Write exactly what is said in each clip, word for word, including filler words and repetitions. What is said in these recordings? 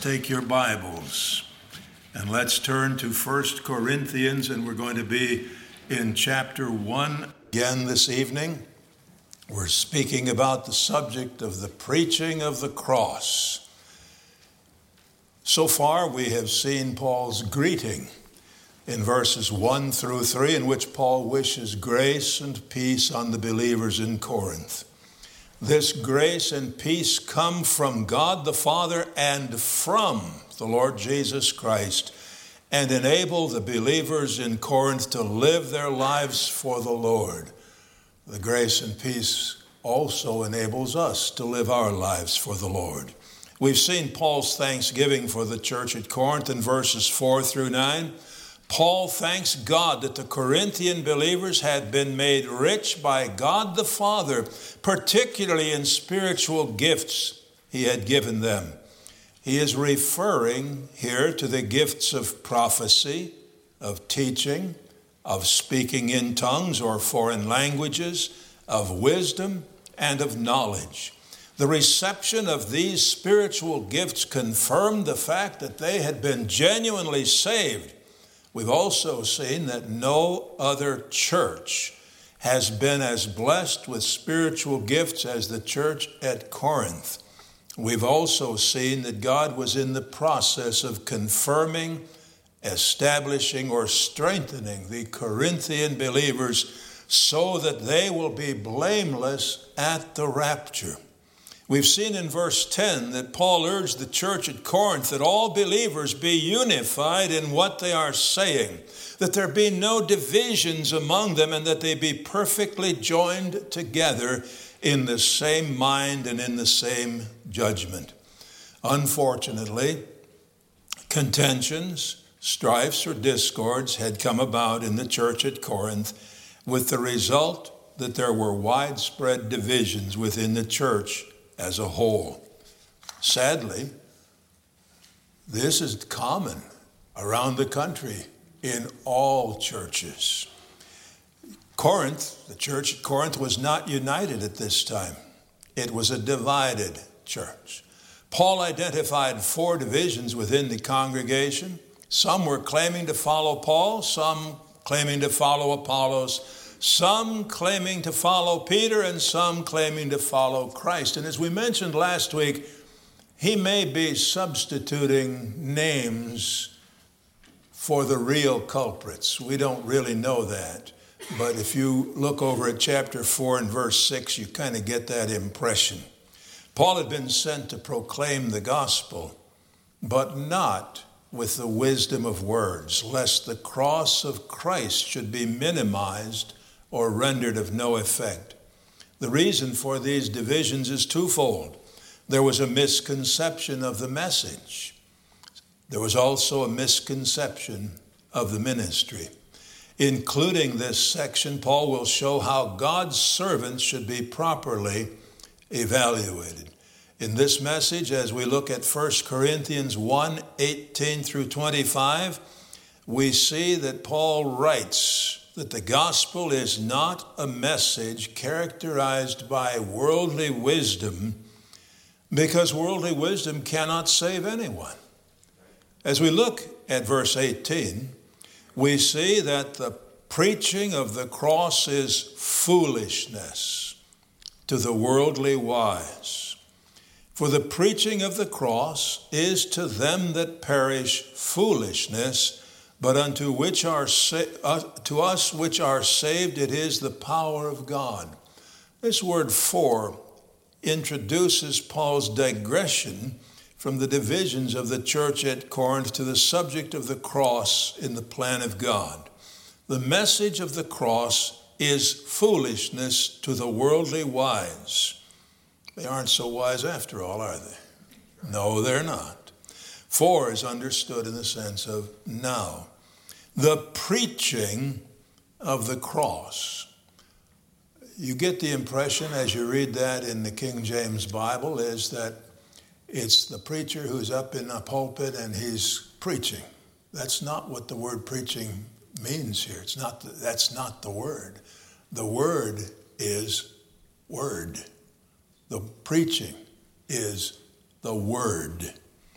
Take your Bibles and let's turn to First Corinthians, and we're going to be in chapter one again this evening. We're speaking about the subject of the preaching of the cross. So far we have seen Paul's greeting in verses one through three, in which Paul wishes grace and peace on the believers in Corinth. This grace and peace come from God the Father and from the Lord Jesus Christ, and enable the believers in Corinth to live their lives for the Lord. The grace and peace also enables us to live our lives for the Lord. We've seen Paul's thanksgiving for the church at Corinth in verses four through nine. Paul thanks God that the Corinthian believers had been made rich by God the Father, particularly in spiritual gifts he had given them. He is referring here to the gifts of prophecy, of teaching, of speaking in tongues or foreign languages, of wisdom, and of knowledge. The reception of these spiritual gifts confirmed the fact that they had been genuinely saved. We've also seen that no other church has been as blessed with spiritual gifts as the church at Corinth. We've also seen that God was in the process of confirming, establishing, or strengthening the Corinthian believers so that they will be blameless at the rapture. We've seen in verse ten that Paul urged the church at Corinth that all believers be unified in what they are saying, that there be no divisions among them, and that they be perfectly joined together in the same mind and in the same judgment. Unfortunately, contentions, strifes, or discords had come about in the church at Corinth, with the result that there were widespread divisions within the church as a whole. Sadly, this is common around the country in all churches. Corinth, the church at Corinth, was not united at this time. It was a divided church. Paul identified four divisions within the congregation. Some were claiming to follow Paul, some claiming to follow Apollos, some claiming to follow Peter, and some claiming to follow Christ. And as we mentioned last week, he may be substituting names for the real culprits. We don't really know that. But if you look over at chapter four and verse six, you kind of get that impression. Paul had been sent to proclaim the gospel, but not with the wisdom of words, lest the cross of Christ should be minimized or rendered of no effect. The reason for these divisions is twofold. There was a misconception of the message. There was also a misconception of the ministry. Including this section, Paul will show how God's servants should be properly evaluated. In this message, as we look at First Corinthians one, eighteen through twenty-five, we see that Paul writes that the gospel is not a message characterized by worldly wisdom, because worldly wisdom cannot save anyone. As we look at verse eighteen, we see that the preaching of the cross is foolishness to the worldly wise. For the preaching of the cross is to them that perish foolishness, but unto which are sa- uh, to us which are saved, it is the power of God. This word "for" introduces Paul's digression from the divisions of the church at Corinth to the subject of the cross in the plan of God. The message of the cross is foolishness to the worldly wise. They aren't so wise after all, are they? No, they're not. "For" is understood in the sense of now. The preaching of the cross. You get the impression as you read that in the King James Bible is that it's the preacher who's up in a pulpit and he's preaching. That's not what the word preaching means here. It's not. The, that's not the word. The word is word. The preaching is the word.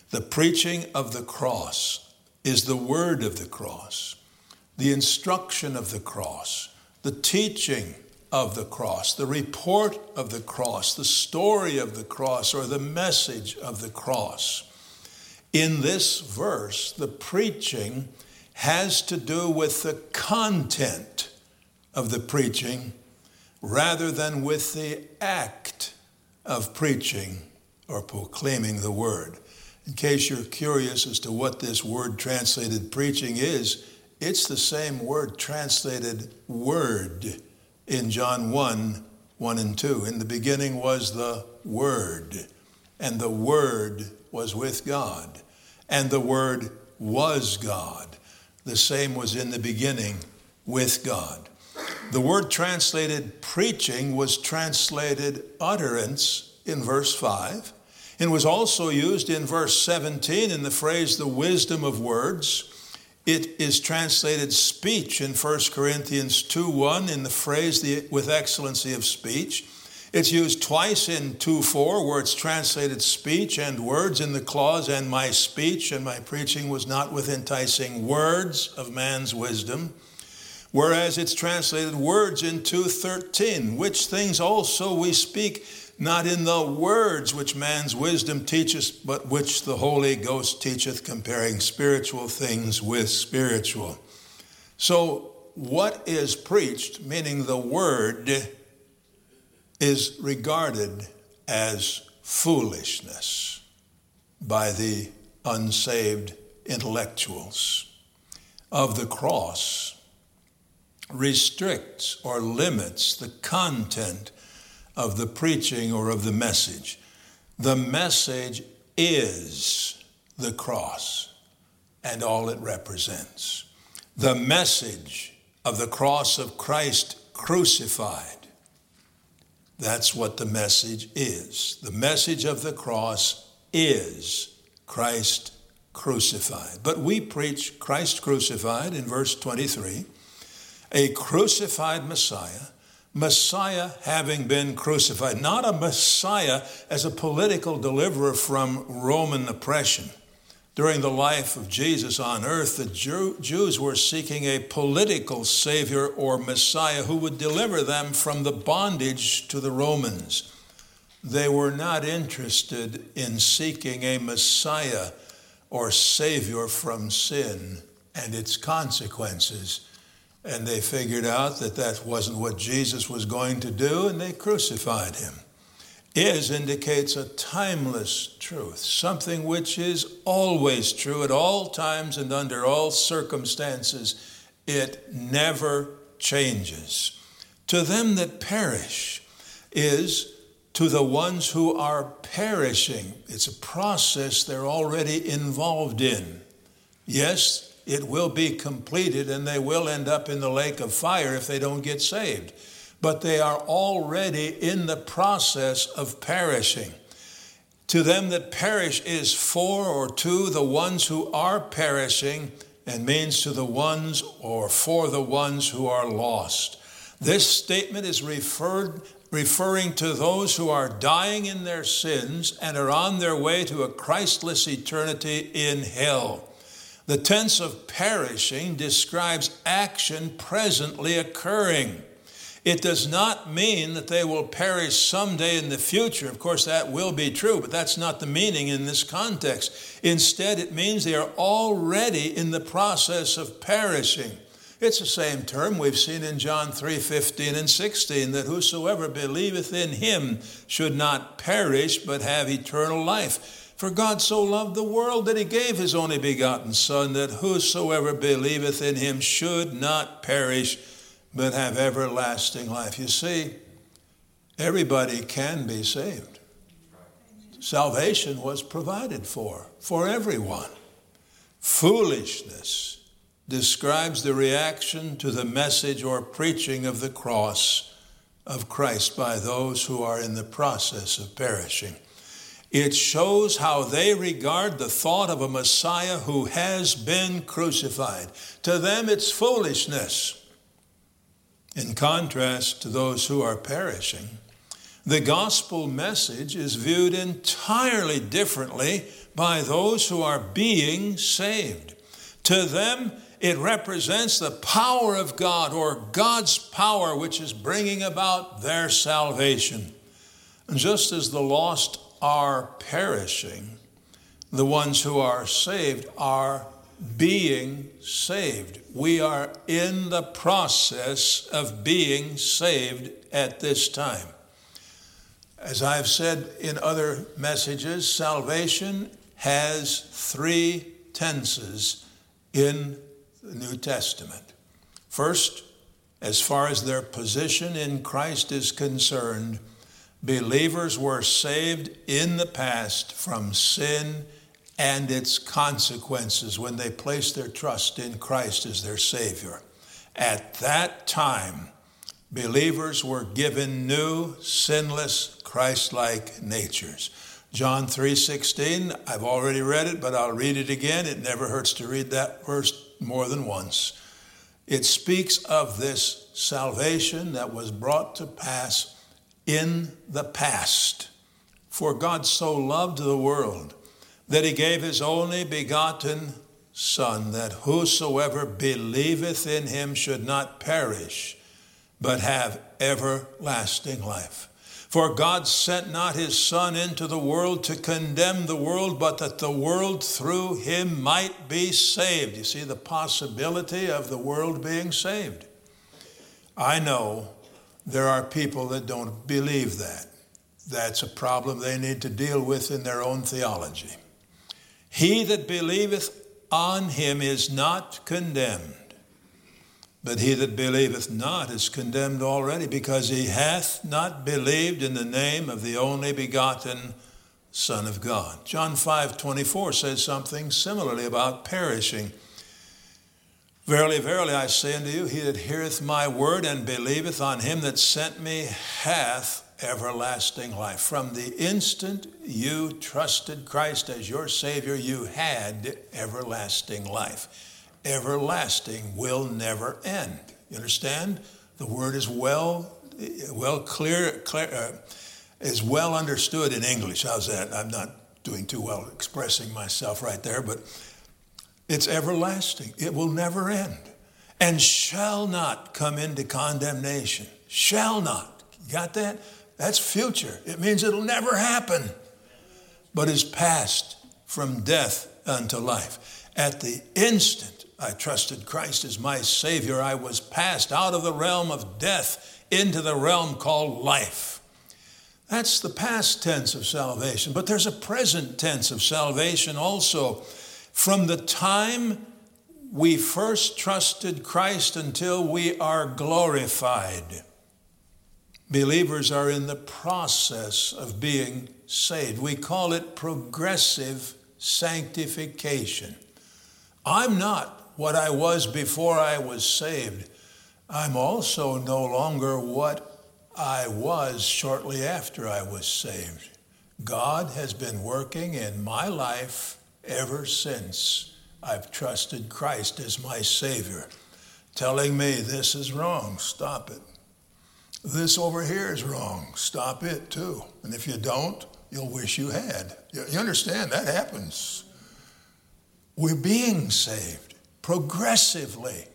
The preaching of the cross is the word of the cross, the instruction of the cross, the teaching of the cross, the report of the cross, the story of the cross, or the message of the cross. In this verse, the preaching has to do with the content of the preaching rather than with the act of preaching or proclaiming the word. In case you're curious as to what this word translated preaching is, it's the same word translated word in John one, one and two. In the beginning was the Word, and the Word was with God, and the Word was God. The same was in the beginning with God. The word translated preaching was translated utterance in verse five. It was also used in verse seventeen in the phrase, the wisdom of words. It is translated speech in First Corinthians two one in the phrase, the, with excellency of speech. It's used twice in two four where it's translated speech and words in the clause, and my speech and my preaching was not with enticing words of man's wisdom. Whereas it's translated words in two thirteen, which things also we speak, not in the words which man's wisdom teacheth, but which the Holy Ghost teacheth, comparing spiritual things with spiritual. So what is preached, meaning the word, is regarded as foolishness by the unsaved intellectuals of the cross, restricts or limits the content of the preaching or of the message. The message is the cross and all it represents. The message of the cross of Christ crucified. That's what the message is. The message of the cross is Christ crucified. But we preach Christ crucified in verse twenty-three, a crucified Messiah, Messiah having been crucified, not a Messiah as a political deliverer from Roman oppression. During the life of Jesus on earth, the Jew, Jews were seeking a political savior or Messiah who would deliver them from the bondage to the Romans. They were not interested in seeking a Messiah or savior from sin and its consequences. And they figured out that that wasn't what Jesus was going to do, and they crucified him. Is indicates a timeless truth, something which is always true at all times and under all circumstances. It never changes. To them that perish is to the ones who are perishing. It's a process they're already involved in. Yes, it will be completed and they will end up in the lake of fire if they don't get saved. But they are already in the process of perishing. To them that perish is for or to the ones who are perishing, and means to the ones or for the ones who are lost. This statement is referred, referring to those who are dying in their sins and are on their way to a Christless eternity in hell. The tense of perishing describes action presently occurring. It does not mean that they will perish someday in the future. Of course, that will be true, but that's not the meaning in this context. Instead, it means they are already in the process of perishing. It's the same term we've seen in John three fifteen and sixteen, that whosoever believeth in him should not perish, but have eternal life. For God so loved the world that he gave his only begotten Son, that whosoever believeth in him should not perish, but have everlasting life. You see, everybody can be saved. Salvation was provided for, for everyone. Foolishness describes the reaction to the message or preaching of the cross of Christ by those who are in the process of perishing. It shows how they regard the thought of a Messiah who has been crucified. To them, it's foolishness. In contrast to those who are perishing, the gospel message is viewed entirely differently by those who are being saved. To them, it represents the power of God, or God's power, which is bringing about their salvation. And just as the lost are perishing, the ones who are saved are being saved. We are in the process of being saved at this time. As I've said in other messages, salvation has three tenses in the New Testament. First, as far as their position in Christ is concerned, believers were saved in the past from sin and its consequences when they placed their trust in Christ as their Savior. At that time, believers were given new, sinless, Christ-like natures. John three sixteen, I've already read it, but I'll read it again. It never hurts to read that verse more than once. It speaks of this salvation that was brought to pass in the past. For God so loved the world that he gave his only begotten Son, that whosoever believeth in him should not perish, but have everlasting life. For God sent not his Son into the world to condemn the world, but that the world through him might be saved. You see the possibility of the world being saved. I know there are people that don't believe that. That's a problem they need to deal with in their own theology. He that believeth on him is not condemned, but he that believeth not is condemned already, because he hath not believed in the name of the only begotten Son of God. John five twenty-four says something similarly about perishing. Verily, verily, I say unto you, he that heareth my word and believeth on him that sent me hath everlasting life. From the instant you trusted Christ as your Savior, you had everlasting life. Everlasting will never end. You understand? The word is well, well clear, clear uh, is well understood in English. How's that? I'm not doing too well expressing myself right there, but it's everlasting. It will never end, and shall not come into condemnation. Shall not. You got that? That's future. It means it'll never happen, but is passed from death unto life. At the instant I trusted Christ as my Savior, I was passed out of the realm of death into the realm called life. That's the past tense of salvation, but there's a present tense of salvation also. From the time we first trusted Christ until we are glorified, believers are in the process of being saved. We call it progressive sanctification. I'm not what I was before I was saved. I'm also no longer what I was shortly after I was saved. God has been working in my life ever since I've trusted Christ as my Savior, telling me this is wrong, stop it. This over here is wrong, stop it too. And if you don't, you'll wish you had. You understand, that happens. We're being saved progressively.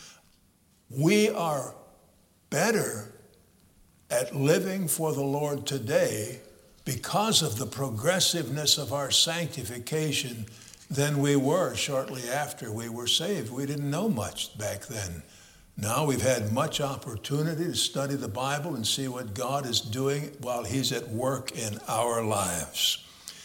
We are better at living for the Lord today because of the progressiveness of our sanctification than we were shortly after we were saved. We didn't know much back then. Now we've had much opportunity to study the Bible and see what God is doing while he's at work in our lives.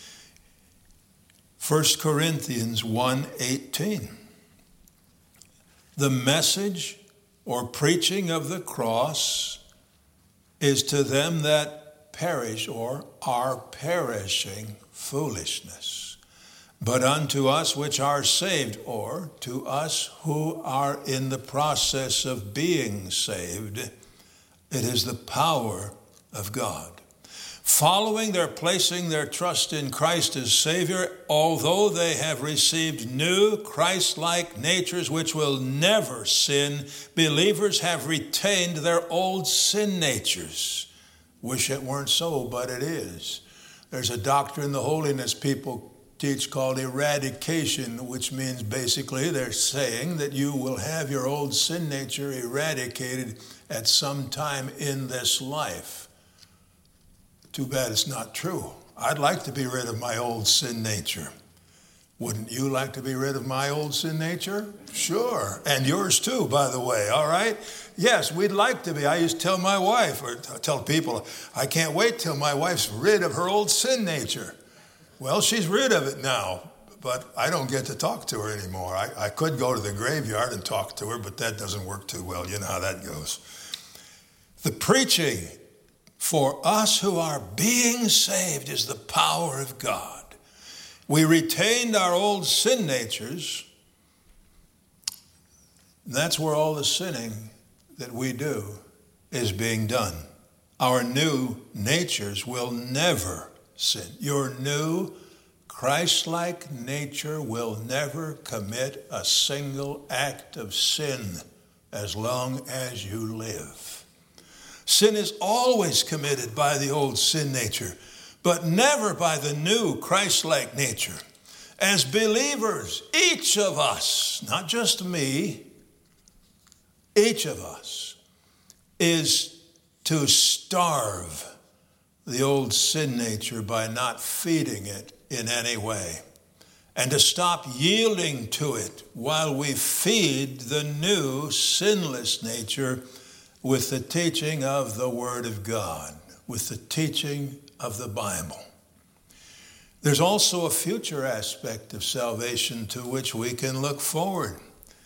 First Corinthians one eighteen. The message or preaching of the cross is to them that perish or are perishing foolishness. But unto us which are saved, or to us who are in the process of being saved, it is the power of God. Following their placing their trust in Christ as Savior, although they have received new Christ-like natures which will never sin, believers have retained their old sin natures. Wish it weren't so, but it is. There's a doctrine the holiness people teach called eradication, which means basically they're saying that you will have your old sin nature eradicated at some time in this life. Too bad it's not true. I'd like to be rid of my old sin nature. Wouldn't you like to be rid of my old sin nature? Sure. And yours too, by the way, all right? Yes, we'd like to be. I used to tell my wife, or tell people, I can't wait till my wife's rid of her old sin nature. Well, she's rid of it now, but I don't get to talk to her anymore. I, I could go to the graveyard and talk to her, but that doesn't work too well. You know how that goes. The preaching for us who are being saved is the power of God. We retained our old sin natures. That's where all the sinning that we do is being done. Our new natures will never sin. Your new Christ-like nature will never commit a single act of sin as long as you live. Sin is always committed by the old sin nature, but never by the new Christ-like nature. As believers, each of us, not just me, each of us is to starve the old sin nature by not feeding it in any way, and to stop yielding to it while we feed the new sinless nature with the teaching of the Word of God, with the teaching of the Bible. There's also a future aspect of salvation to which we can look forward.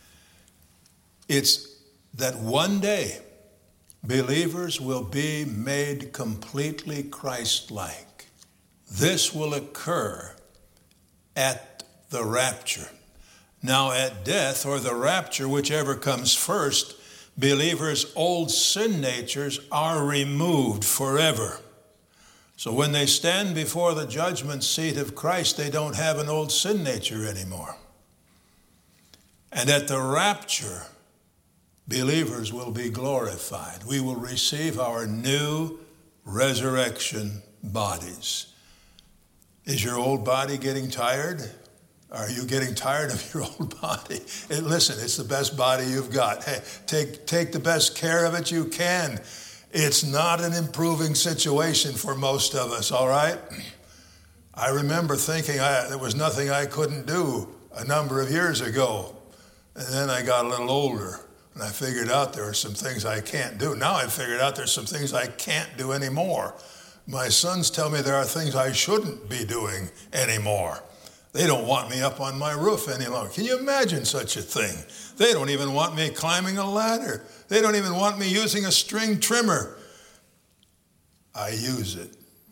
It's that one day believers will be made completely Christ-like. This will occur at the rapture. Now, at death or the rapture, whichever comes first, believers' old sin natures are removed forever. So when they stand before the judgment seat of Christ, they don't have an old sin nature anymore. And at the rapture, believers will be glorified. We will receive our new resurrection bodies. Is your old body getting tired? Are you getting tired of your old body? And listen, it's the best body you've got. Hey, take, take the best care of it you can. It's not an improving situation for most of us, all right? I remember thinking I, there was nothing I couldn't do a number of years ago. And then I got a little older, and I figured out there are some things I can't do. Now I've figured out there's some things I can't do anymore. My sons tell me there are things I shouldn't be doing anymore. They don't want me up on my roof any longer. Can you imagine such a thing? They don't even want me climbing a ladder. They don't even want me using a string trimmer. I use it.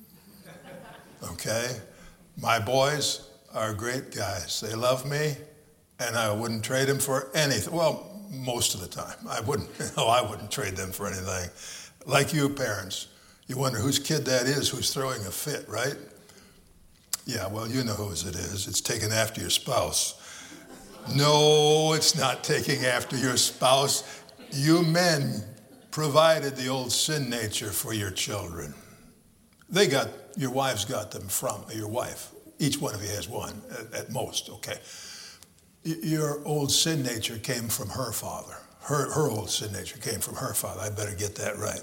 Okay? My boys are great guys. They love me, and I wouldn't trade them for anything. Well, most of the time. I wouldn't, no, I wouldn't trade them for anything. Like you parents, you wonder whose kid that is who's throwing a fit, right? Yeah, well, you know whose it is. It's taking after your spouse. No, it's not taking after your spouse. You men provided the old sin nature for your children. They got, your wives got them from your wife. Each one of you has one at, at most, okay? Your old sin nature came from her father. Her, her old sin nature came from her father. I better get that right.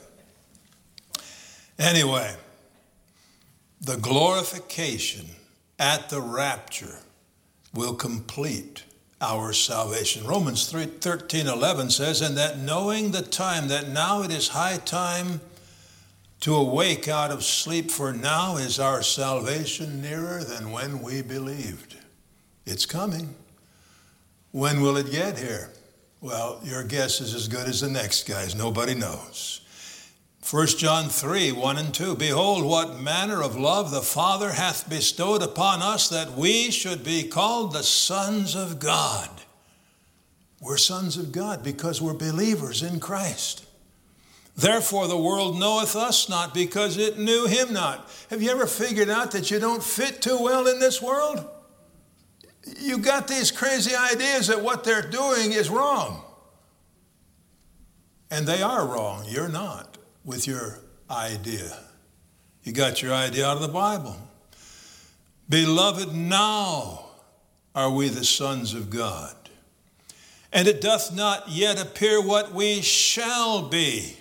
Anyway, the glorification at the rapture will complete our salvation. Romans three thirteen eleven says, and that knowing the time, that now it is high time to awake out of sleep, for now is our salvation nearer than when we believed. It's coming. When will it get here? Well, your guess is as good as the next guy's. Nobody knows. First John three, one and two, behold, what manner of love the Father hath bestowed upon us, that we should be called the sons of God. We're sons of God because we're believers in Christ. Therefore the world knoweth us not, because it knew him not. Have you ever figured out that you don't fit too well in this world? You got these crazy ideas that what they're doing is wrong. And they are wrong. You're not. With your idea. You got your idea out of the Bible. Beloved, now are we the sons of God, and it doth not yet appear what we shall be.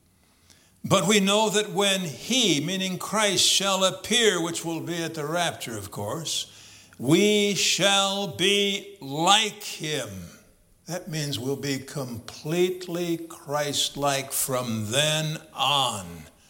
But we know that when he, meaning Christ, shall appear, which will be at the rapture, of course, we shall be like him. That means we'll be completely Christ-like from then on,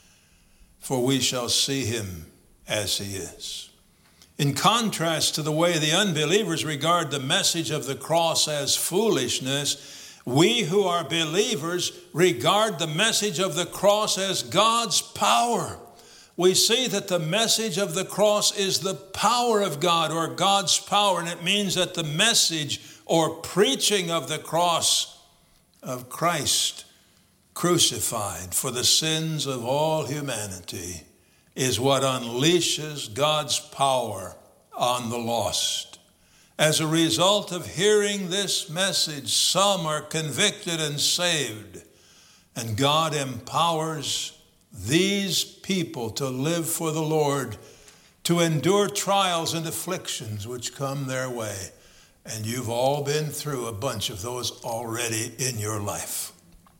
for we shall see him as he is. In contrast to the way the unbelievers regard the message of the cross as foolishness, we who are believers regard the message of the cross as God's power. We see that the message of the cross is the power of God, or God's power, and it means that the message or preaching of the cross of Christ crucified for the sins of all humanity is what unleashes God's power on the lost. As a result of hearing this message, some are convicted and saved, and God empowers these people to live for the Lord, to endure trials and afflictions which come their way. And you've all been through a bunch of those already in your life.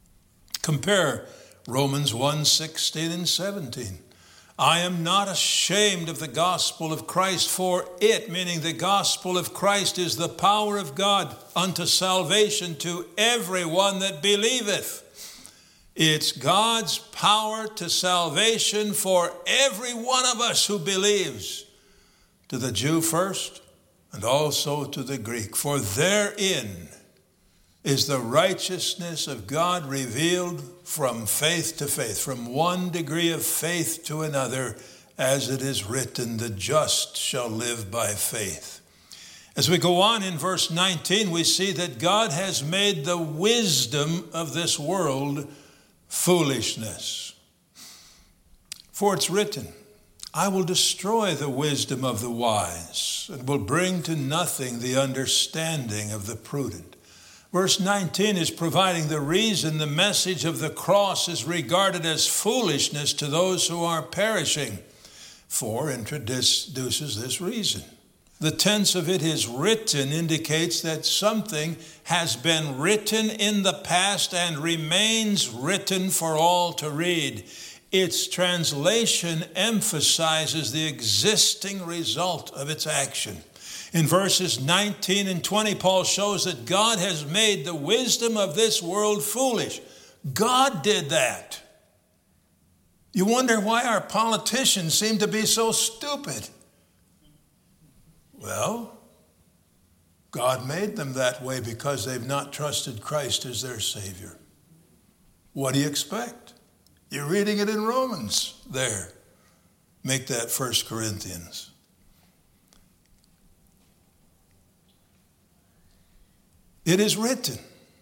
Compare Romans one, sixteen and seventeen. I am not ashamed of the gospel of Christ, for it, meaning the gospel of Christ, is the power of God unto salvation to everyone that believeth. It's God's power to salvation for every one of us who believes, to the Jew first and also to the Greek. For therein is the righteousness of God revealed from faith to faith, from one degree of faith to another, as it is written, the just shall live by faith. As we go on in verse nineteen, we see that God has made the wisdom of this world foolishness. For it's written, I will destroy the wisdom of the wise, and will bring to nothing the understanding of the prudent. Verse nineteen is providing the reason the message of the cross is regarded as foolishness to those who are perishing. For introduces this reason. The tense of it is written indicates that something has been written in the past and remains written for all to read. Its translation emphasizes the existing result of its action. In verses nineteen and twenty, Paul shows that God has made the wisdom of this world foolish. God did that. You wonder why our politicians seem to be so stupid. Well, God made them that way because they've not trusted Christ as their Savior. What do you expect? You're reading it in Romans there. Make that First Corinthians. It is written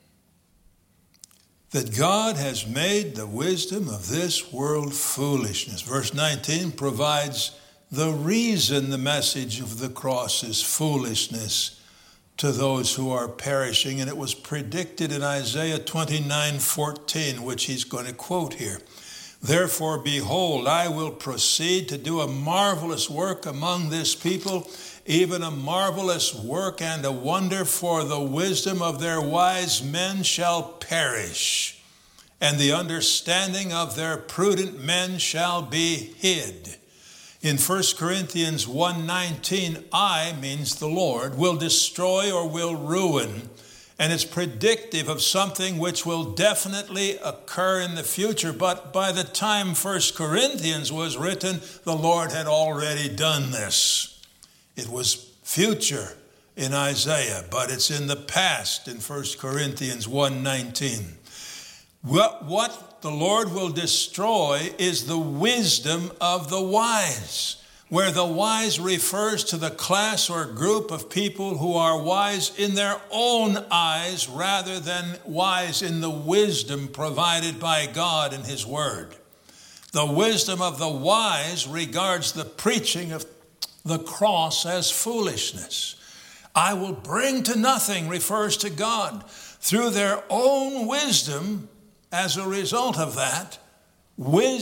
that God has made the wisdom of this world foolishness. Verse nineteen provides the reason the message of the cross is foolishness to those who are perishing. And it was predicted in Isaiah twenty-nine fourteen, which he's going to quote here. Therefore, behold, I will proceed to do a marvelous work among this people, even a marvelous work and a wonder, for the wisdom of their wise men shall perish, and the understanding of their prudent men shall be hid. In First Corinthians one nineteen, I means the Lord, will destroy or will ruin, and it's predictive of something which will definitely occur in the future. But by the time First Corinthians was written, the Lord had already done this. It was future in Isaiah, but it's in the past in First Corinthians one nineteen. What, what the Lord will destroy is the wisdom of the wise, where the wise refers to the class or group of people who are wise in their own eyes rather than wise in the wisdom provided by God in His Word. The wisdom of the wise regards the preaching of the cross as foolishness. I will bring to nothing refers to God. Through their own wisdom, as a result of that, wis-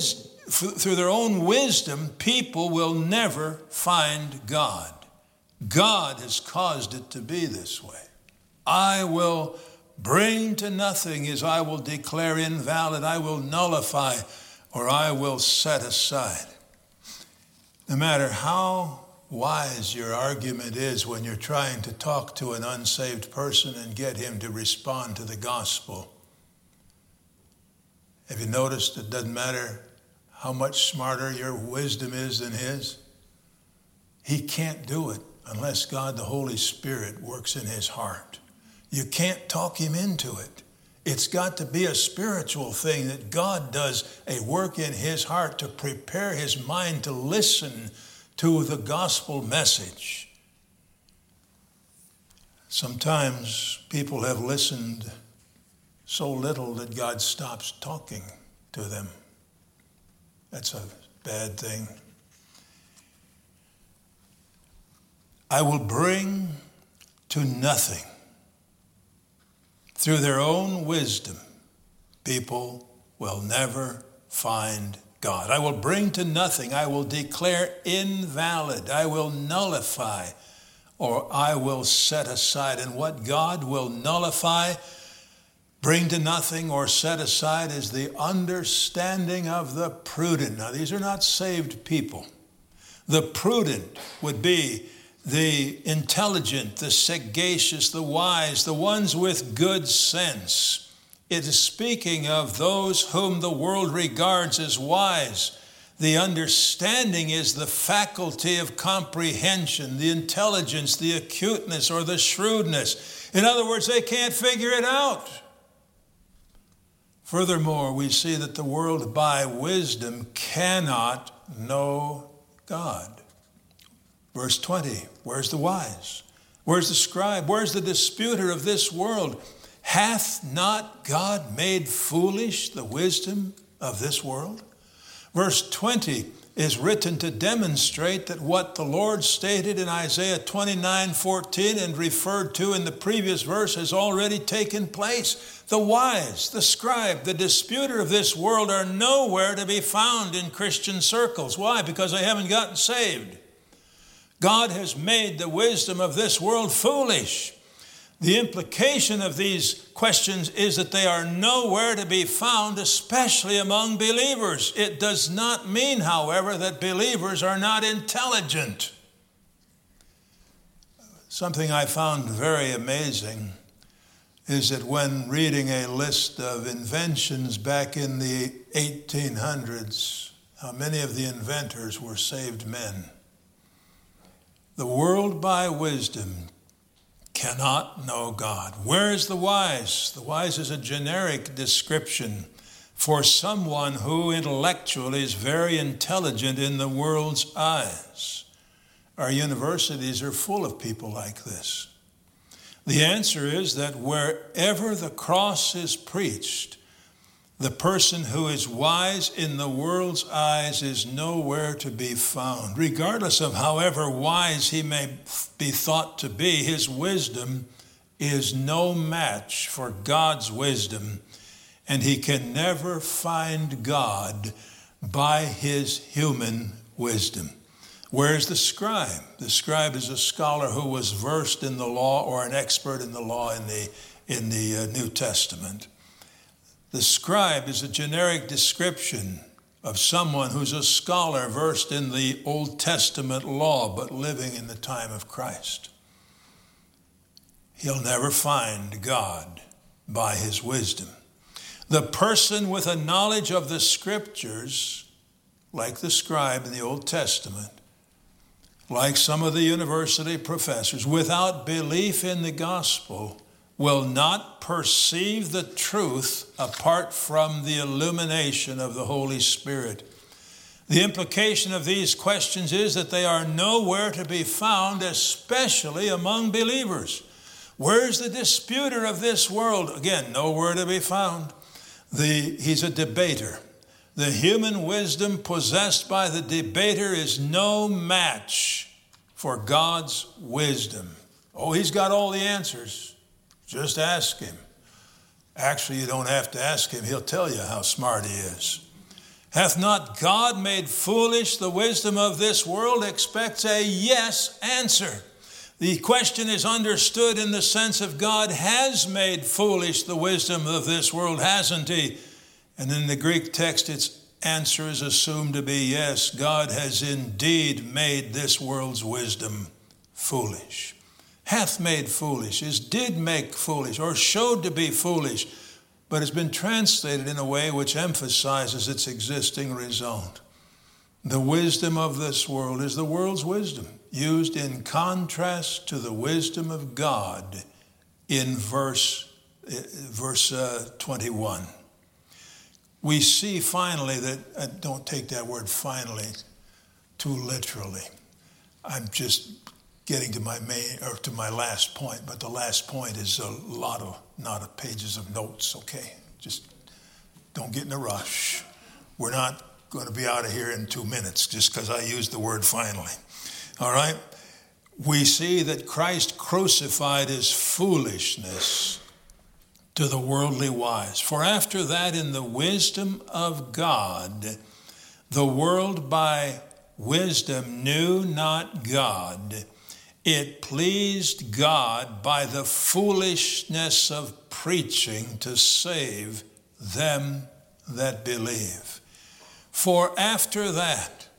through their own wisdom, people will never find God. God has caused it to be this way. I will bring to nothing is I will declare invalid, I will nullify, or I will set aside. No matter how wise your argument is when you're trying to talk to an unsaved person and get him to respond to the gospel, have you noticed it doesn't matter how much smarter your wisdom is than his? He can't do it unless God, the Holy Spirit, works in his heart. You can't talk him into it. It's got to be a spiritual thing that God does a work in his heart to prepare his mind to listen to the gospel message. Sometimes people have listened so little that God stops talking to them. That's a bad thing. I will bring to nothing. Through their own wisdom, people will never find God. I will bring to nothing. I will declare invalid. I will nullify, or I will set aside. And what God will nullify, bring to nothing, or set aside is the understanding of the prudent. Now, these are not saved people. The prudent would be the intelligent, the sagacious, the wise, the ones with good sense. It is speaking of those whom the world regards as wise. The understanding is the faculty of comprehension, the intelligence, the acuteness, or the shrewdness. In other words, they can't figure it out. Furthermore, we see that the world by wisdom cannot know God. Verse twenty, where's the wise? Where's the scribe? Where's the disputer of this world? Hath not God made foolish the wisdom of this world? Verse twenty is written to demonstrate that what the Lord stated in Isaiah twenty-nine fourteen and referred to in the previous verse has already taken place. The wise, the scribe, the disputer of this world are nowhere to be found in Christian circles. Why? Because they haven't gotten saved. God has made the wisdom of this world foolish. The implication of these questions is that they are nowhere to be found, especially among believers. It does not mean, however, that believers are not intelligent. Something I found very amazing is that when reading a list of inventions back in the eighteen hundreds, how many of the inventors were saved men. The world by wisdom cannot know God. Where is the wise? The wise is a generic description for someone who intellectually is very intelligent in the world's eyes. Our universities are full of people like this. The answer is that wherever the cross is preached, the person who is wise in the world's eyes is nowhere to be found. Regardless of however wise he may be thought to be, his wisdom is no match for God's wisdom, and he can never find God by his human wisdom. Where's the scribe? The scribe is a scholar who was versed in the law or an expert in the law in the, in the uh, New Testament. The scribe is a generic description of someone who's a scholar versed in the Old Testament law, but living in the time of Christ. He'll never find God by his wisdom. The person with a knowledge of the scriptures, like the scribe in the Old Testament, like some of the university professors, without belief in the gospel, will not perceive the truth apart from the illumination of the Holy Spirit. The implication of these questions is that they are nowhere to be found, especially among believers. Where's the disputer of this world? Again, nowhere to be found. The, he's a debater. The human wisdom possessed by the debater is no match for God's wisdom. Oh, he's got all the answers. Just ask him. Actually, you don't have to ask him. He'll tell you how smart he is. Hath not God made foolish the wisdom of this world? Expects a yes answer. The question is understood in the sense of God has made foolish the wisdom of this world, hasn't he? And in the Greek text, its answer is assumed to be yes, God has indeed made this world's wisdom foolish. Hath made foolish is did make foolish or showed to be foolish, but has been translated in a way which emphasizes its existing result. The wisdom of this world is the world's wisdom, used in contrast to the wisdom of God in verse, verse uh, twenty-one. We see finally that, uh, don't take that word finally too literally. I'm just getting to my main, or to my last point, but the last point is a lot of, not of pages of notes, okay? Just don't get in a rush. We're not going to be out of here in two minutes just because I used the word finally. All right? We see that Christ crucified is foolishness to the worldly wise. For after that, in the wisdom of God, the world by wisdom knew not God. It pleased God by the foolishness of preaching to save them that believe. For after that,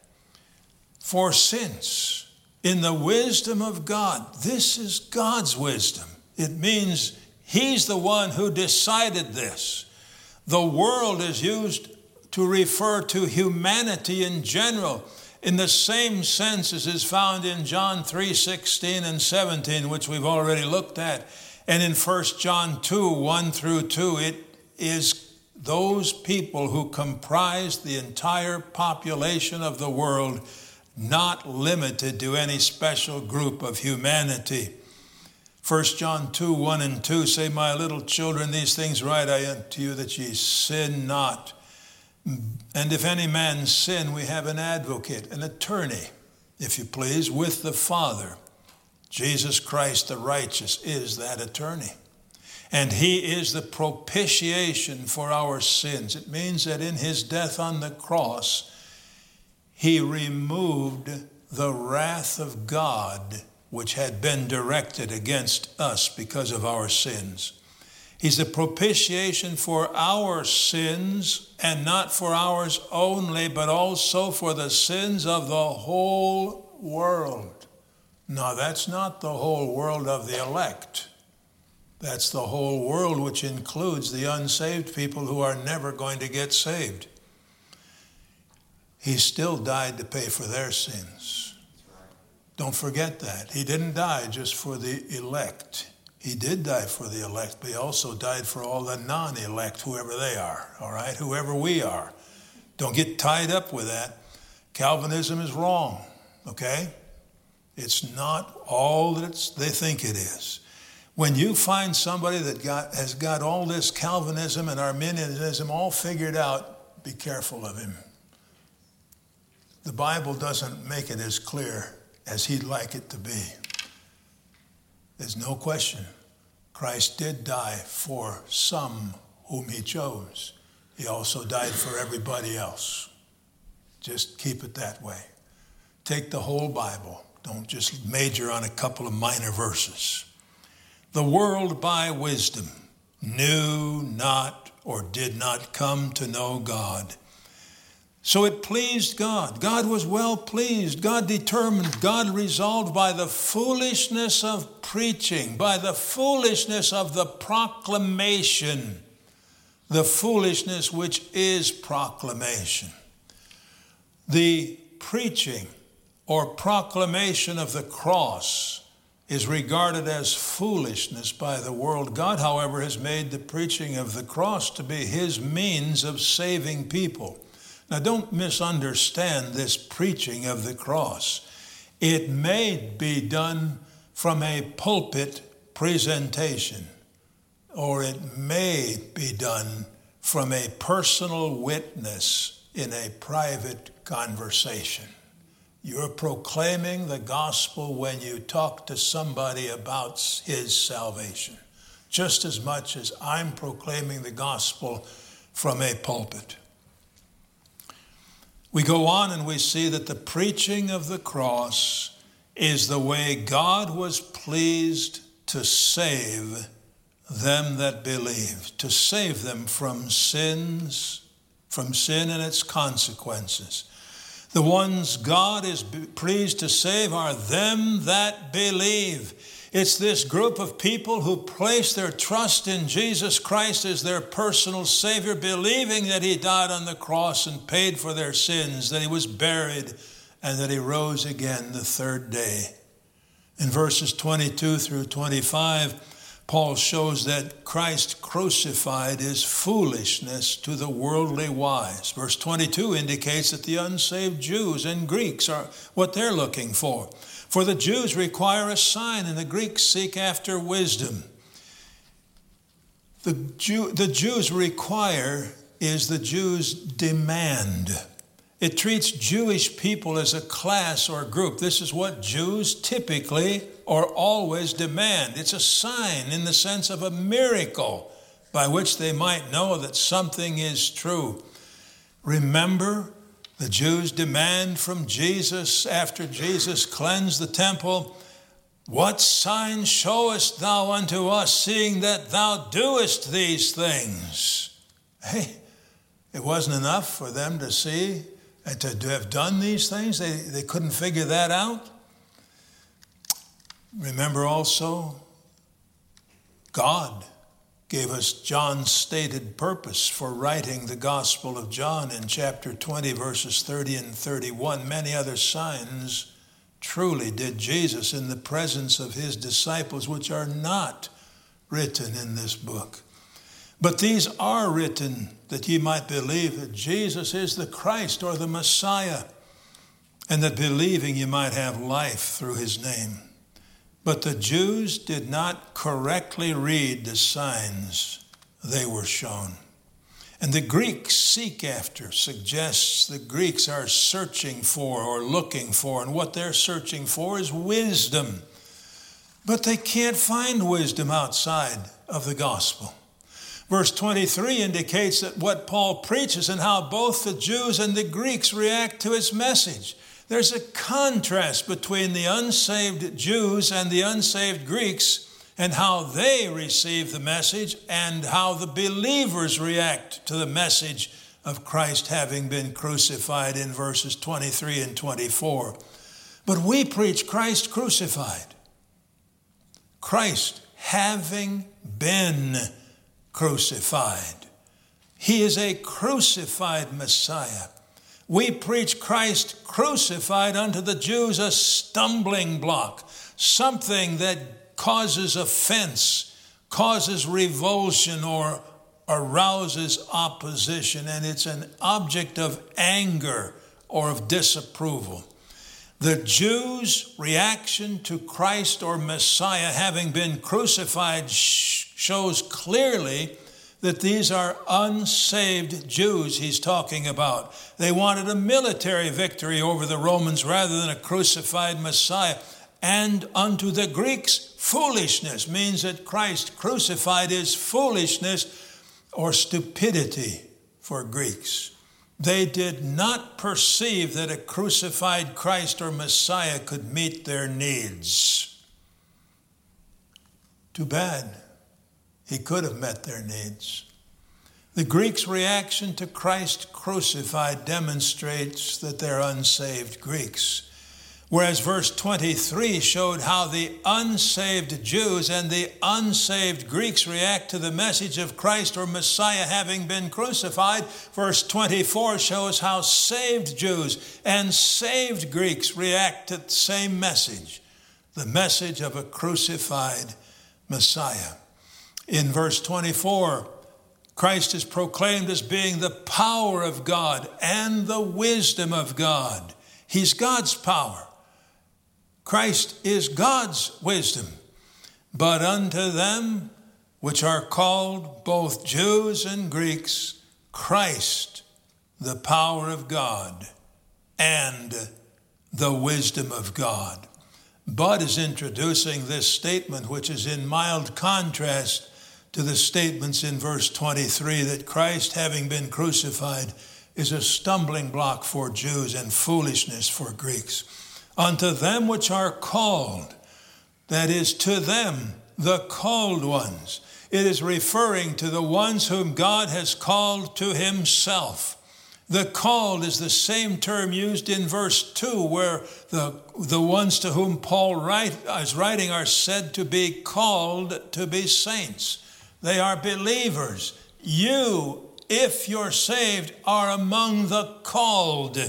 for since, in the wisdom of God, this is God's wisdom. It means He's the one who decided this. The world is used to refer to humanity in general, in the same sense as is found in John three sixteen and seventeen, which we've already looked at. And in First John two, one through two, it is those people who comprise the entire population of the world, not limited to any special group of humanity. First John two, one and two say, My little children, these things write I unto you, that ye sin not. And if any man sin, we have an advocate, an attorney, if you please, with the Father. Jesus Christ the righteous is that attorney. And he is the propitiation for our sins. It means that in his death on the cross, he removed the wrath of God which had been directed against us because of our sins. He's the propitiation for our sins, and not for ours only, but also for the sins of the whole world. Now, that's not the whole world of the elect. That's the whole world, which includes the unsaved people who are never going to get saved. He still died to pay for their sins. Don't forget that. He didn't die just for the elect. He did die for the elect, but he also died for all the non-elect, whoever they are, all right? Whoever we are. Don't get tied up with that. Calvinism is wrong, okay? It's not all that it's, they think it is. When you find somebody that got, has got all this Calvinism and Arminianism all figured out, be careful of him. The Bible doesn't make it as clear as he'd like it to be. There's no question. Christ did die for some whom he chose. He also died for everybody else. Just keep it that way. Take the whole Bible. Don't just major on a couple of minor verses. The world by wisdom knew not or did not come to know God. So it pleased God. God was well pleased. God determined. God resolved by the foolishness of preaching, by the foolishness of the proclamation, the foolishness which is proclamation. The preaching or proclamation of the cross is regarded as foolishness by the world. God, however, has made the preaching of the cross to be his means of saving people. Now, don't misunderstand this preaching of the cross. It may be done from a pulpit presentation, or it may be done from a personal witness in a private conversation. You're proclaiming the gospel when you talk to somebody about his salvation, just as much as I'm proclaiming the gospel from a pulpit. We go on and we see that the preaching of the cross is the way God was pleased to save them that believe, to save them from sins, from sin and its consequences. The ones God is pleased to save are them that believe. It's this group of people who place their trust in Jesus Christ as their personal Savior, believing that he died on the cross and paid for their sins, that he was buried, and that he rose again the third day. In verses twenty-two through twenty-five, Paul shows that Christ crucified is foolishness to the worldly wise. Verse twenty-two indicates that the unsaved Jews and Greeks are what they're looking for. For the Jews require a sign, and the Greeks seek after wisdom. The, Jew, the Jews require is the Jews demand. It treats Jewish people as a class or group. This is what Jews typically or always demand. It's a sign in the sense of a miracle by which they might know that something is true. Remember, the Jews demand from Jesus after Jesus cleansed the temple, "What sign showest thou unto us, seeing that thou doest these things?" Hey, it wasn't enough for them to see and to have done these things. They, they couldn't figure that out. Remember also, God gave us John's stated purpose for writing the Gospel of John in chapter twenty, verses thirty and thirty-one. Many other signs truly did Jesus in the presence of his disciples, which are not written in this book. But these are written that ye might believe that Jesus is the Christ or the Messiah, and that believing ye might have life through his name. But the Jews did not correctly read the signs they were shown. And the Greeks seek after suggests the Greeks are searching for or looking for, and what they're searching for is wisdom. But they can't find wisdom outside of the gospel. Verse twenty-three indicates that what Paul preaches and how both the Jews and the Greeks react to his message. There's a contrast between the unsaved Jews and the unsaved Greeks and how they receive the message and how the believers react to the message of Christ having been crucified in verses twenty-three and twenty-four. But we preach Christ crucified. Christ having been crucified. He is a crucified Messiah. We preach Christ crucified unto the Jews, a stumbling block, something that causes offense, causes revulsion, or arouses opposition, and it's an object of anger or of disapproval. The Jews' reaction to Christ or Messiah having been crucified shows clearly that these are unsaved Jews he's talking about. They wanted a military victory over the Romans rather than a crucified Messiah. And unto the Greeks, foolishness means that Christ crucified is foolishness or stupidity for Greeks. They did not perceive that a crucified Christ or Messiah could meet their needs. Too bad. He could have met their needs. The Greeks' reaction to Christ crucified demonstrates that they're unsaved Greeks. Whereas verse twenty-three showed how the unsaved Jews and the unsaved Greeks react to the message of Christ or Messiah having been crucified, verse twenty-four shows how saved Jews and saved Greeks react to the same message, the message of a crucified Messiah. In verse twenty-four, Christ is proclaimed as being the power of God and the wisdom of God. He's God's power. Christ is God's wisdom. But unto them which are called both Jews and Greeks, Christ, the power of God and the wisdom of God. Bud is introducing this statement, which is in mild contrast to the statements in verse twenty-three that Christ, having been crucified, is a stumbling block for Jews and foolishness for Greeks. Unto them which are called, that is, to them, the called ones. It is referring to the ones whom God has called to himself. The called is the same term used in verse two, where the, the ones to whom Paul write, is writing are said to be called to be saints. They are believers. You, if you're saved, are among the called.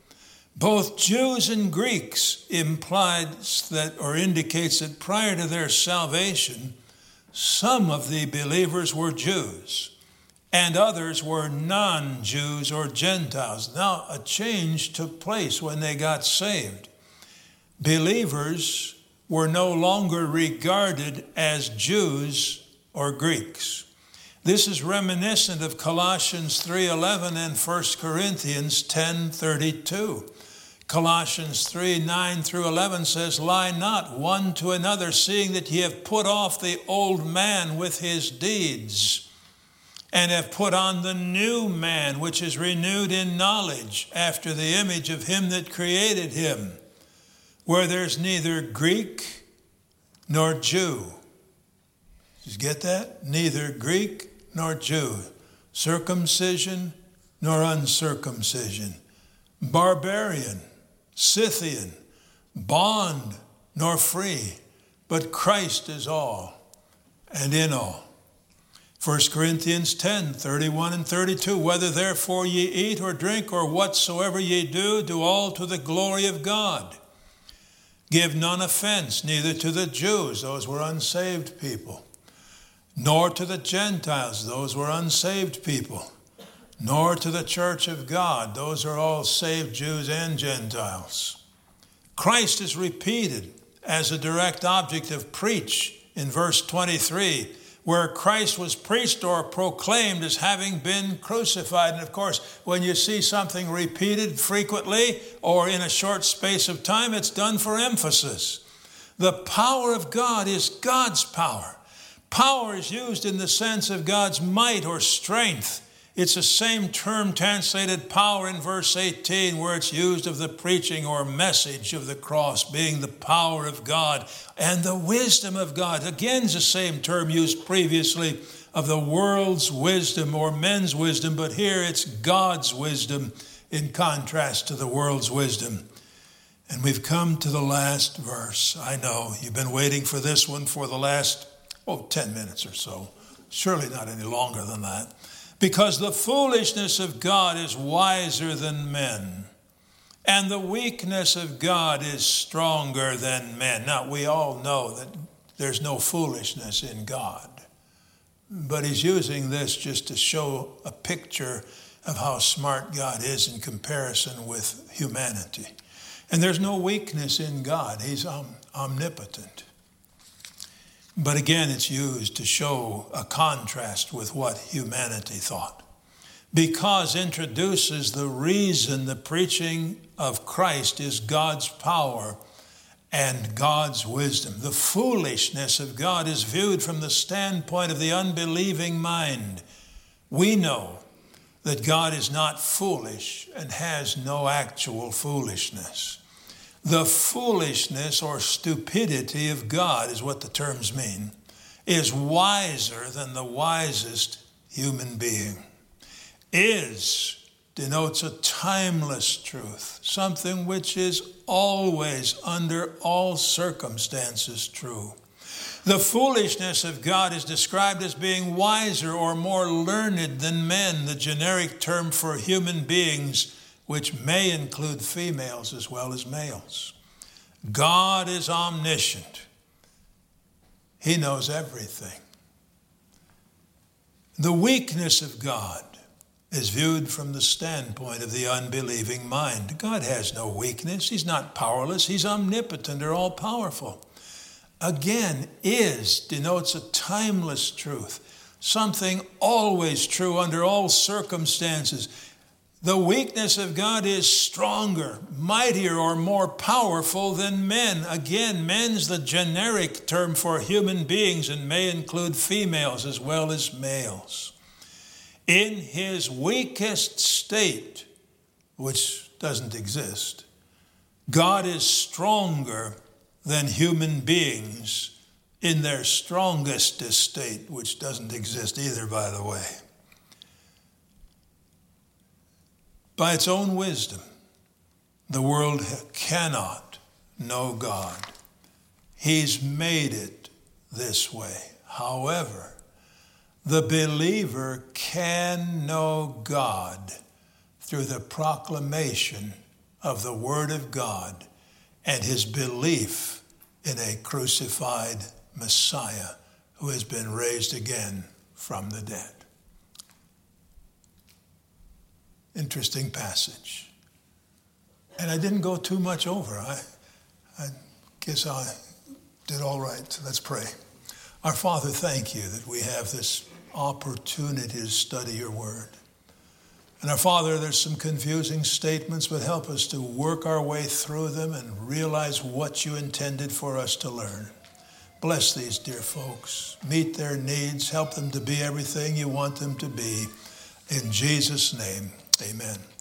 Both Jews and Greeks implies that, or indicates that prior to their salvation, some of the believers were Jews and others were non-Jews or Gentiles. Now, a change took place when they got saved. Believers were no longer regarded as Jews or Greeks. This is reminiscent of Colossians three eleven and First Corinthians ten thirty-two. Colossians three nine through eleven says, Lie not one to another, seeing that ye have put off the old man with his deeds, and have put on the new man, which is renewed in knowledge after the image of him that created him, where there's neither Greek nor Jew. Did you get that? Neither Greek nor Jew, circumcision nor uncircumcision, barbarian, Scythian, bond nor free, but Christ is all and in all. First Corinthians ten thirty-one and thirty-two, Whether therefore ye eat or drink or whatsoever ye do, do all to the glory of God. Give none offense, neither to the Jews, those were unsaved people, nor to the Gentiles, those were unsaved people, nor to the church of God, those are all saved Jews and Gentiles. Christ is repeated as a direct object of preach in verse twenty-three, where Christ was preached or proclaimed as having been crucified. And of course, when you see something repeated frequently or in a short space of time, it's done for emphasis. The power of God is God's power. Power is used in the sense of God's might or strength. It's the same term translated power in verse eighteen, where it's used of the preaching or message of the cross being the power of God and the wisdom of God. Again, it's the same term used previously of the world's wisdom or men's wisdom, but here it's God's wisdom in contrast to the world's wisdom. And we've come to the last verse. I know you've been waiting for this one for the last, oh, ten minutes or so. Surely not any longer than that. Because the foolishness of God is wiser than men, and the weakness of God is stronger than men. Now, we all know that there's no foolishness in God, but he's using this just to show a picture of how smart God is in comparison with humanity. And there's no weakness in God. He's om- omnipotent. But again, it's used to show a contrast with what humanity thought. Because introduces the reason the preaching of Christ is God's power and God's wisdom. The foolishness of God is viewed from the standpoint of the unbelieving mind. We know that God is not foolish and has no actual foolishness. The foolishness or stupidity of God is what the terms mean, is wiser than the wisest human being. Is denotes a timeless truth, something which is always under all circumstances true. The foolishness of God is described as being wiser or more learned than men, the generic term for human beings, which may include females as well as males. God is omniscient. He knows everything. The weakness of God is viewed from the standpoint of the unbelieving mind. God has no weakness. He's not powerless. He's omnipotent or all-powerful. Again, is denotes a timeless truth, something always true under all circumstances. The weakness of God is stronger, mightier, or more powerful than men. Again, men's the generic term for human beings and may include females as well as males. in his weakest state, which doesn't exist, God is stronger than human beings in their strongest estate, which doesn't exist either, by the way. By its own wisdom, the world cannot know God. He's made it this way. However, the believer can know God through the proclamation of the Word of God and his belief in a crucified Messiah who has been raised again from the dead. Interesting passage. And I didn't go too much over. I, I guess I did all right. So let's pray. Our Father, thank you that we have this opportunity to study your word. And our Father, there's some confusing statements, but help us to work our way through them and realize what you intended for us to learn. Bless these dear folks. Meet their needs. Help them to be everything you want them to be. In Jesus' name, amen.